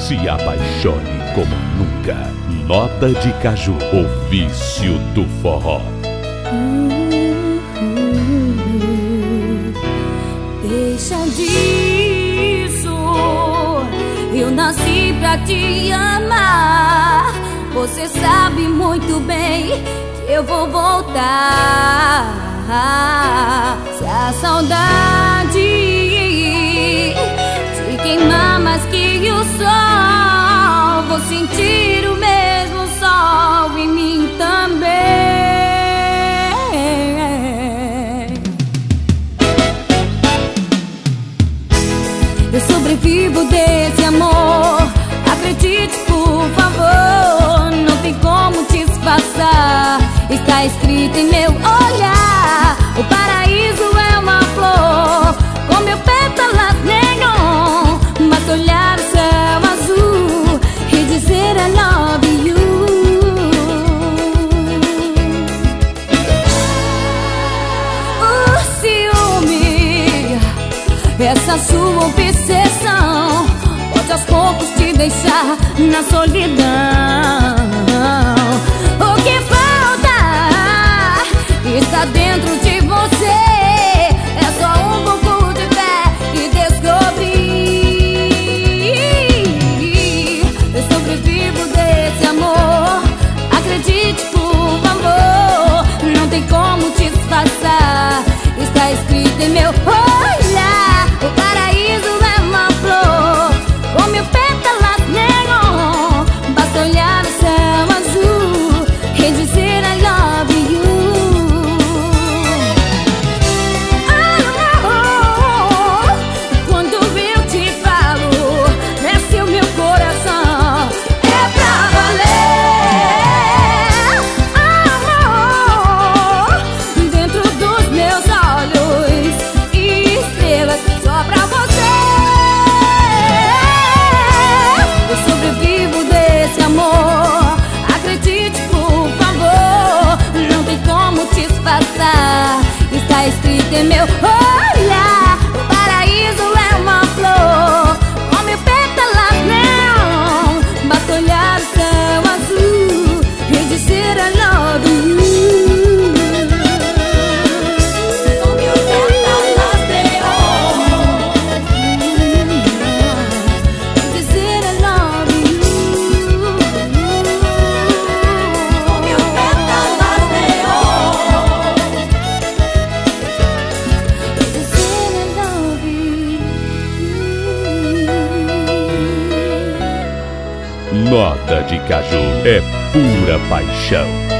Se apaixone como nunca. Nota de Caju, o vício do forró. Deixa disso, eu nasci pra te amar. Você sabe muito bem que eu vou voltar. Se a saudade te queimar mais que o sol, vou sentir o mesmo sol em mim também. Eu sobrevivo desse amor, acredite por favor, não tem como te disfarçar. Está escrito em meu olhar, o paraíso é uma flor com mil pétalas neon. Basta olhar o céu azul e dizer I love you. O ciúme, essa sua obsessão, pode aos poucos te deixar na solidão. O que falta está dentro de você, é só um pouco de fé e descobrir. Eu sobrevivo desse amor, acredite por favor, não tem como te disfarçar. Está escrito em meu olhar, o paraíso é uma flor com mil pétalas neon. Basta olhar o céu azul e dizer I love you. Amor, quando eu te falo, desce o meu coração, é pra valer. Amor, dentro dos meus olhos, estrelas só pra você. Eu sobrevivo desse amor, acredite por favor, não tem como te disfarçar. Está escrito em meu olhar, o paraíso é uma flor com mil pétalas neon. Basta olhar o céu azul e dizer I love you. Com mil pétalas neon, e dizer I love you. Com mil pétalas neon, e dizer I love you. Nota de Caju é pura paixão.